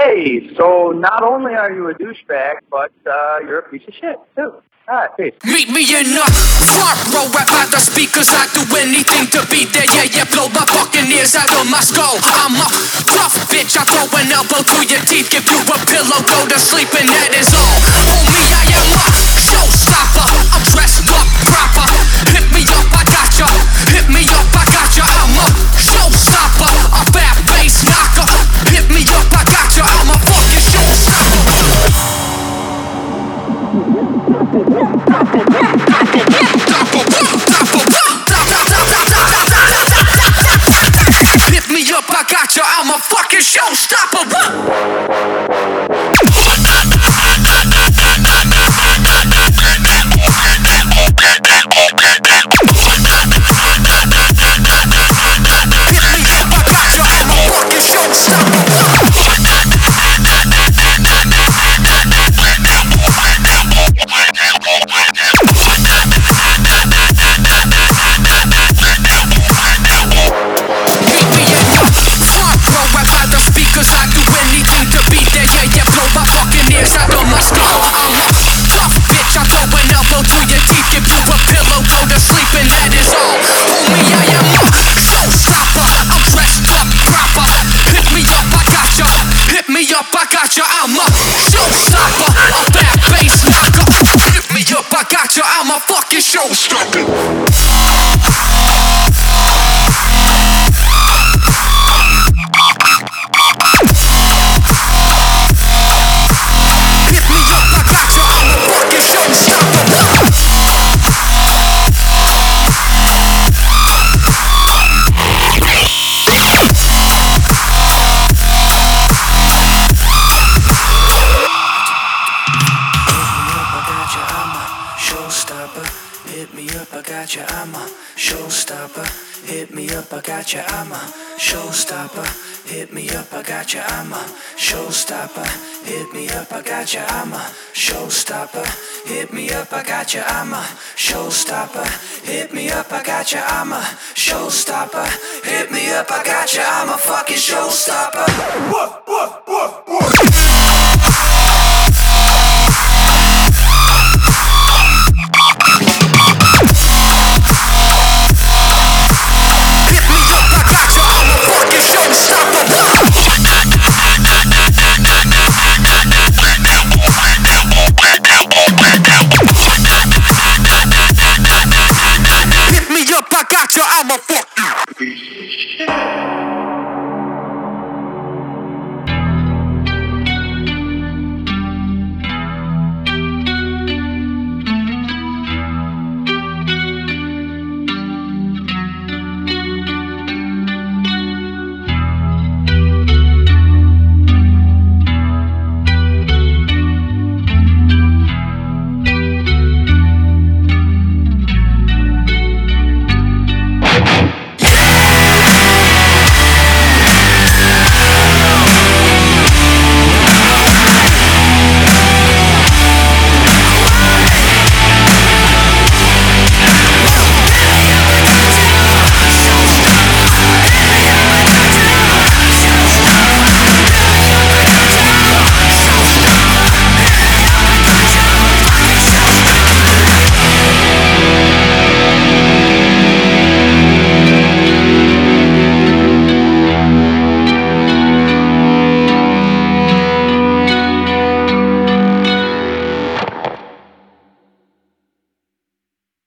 Hey, so not only are you a douchebag, but you're a piece of shit, too. Alright, peace. Meet me in the front row, right by the speakers. I do anything to be there. Yeah, blow my fucking ears out of my skull. I'm a tough bitch. I throw an elbow through your teeth, give you a pillow, go to sleep, and that is all. Homie, I am a showstopper. I'm dressed up proper. Hit me up, I gotcha. Hit me up, I gotcha. I'm a showstopper, a bad bass knocker. Hit me up, I gotcha. I'm a fucking showstopper. Hit me up, I gotcha, I'm a fucking showstopper. I'm a showstopper, a bad bass knocker. Hit me up, I gotcha, I'm a fucking showstopper. Hit me up, I gotcha, I'm a showstopper. Hit me up, I gotcha, I'm a showstopper. Hit me up, I gotcha, I'm a showstopper. Hit me up, I gotcha, I'm a showstopper. Hit me up, I gotcha, I'm a showstopper. Hit me up, I gotcha, I'm a showstopper. Hit me up, I gotcha, I'm a fucking showstopper.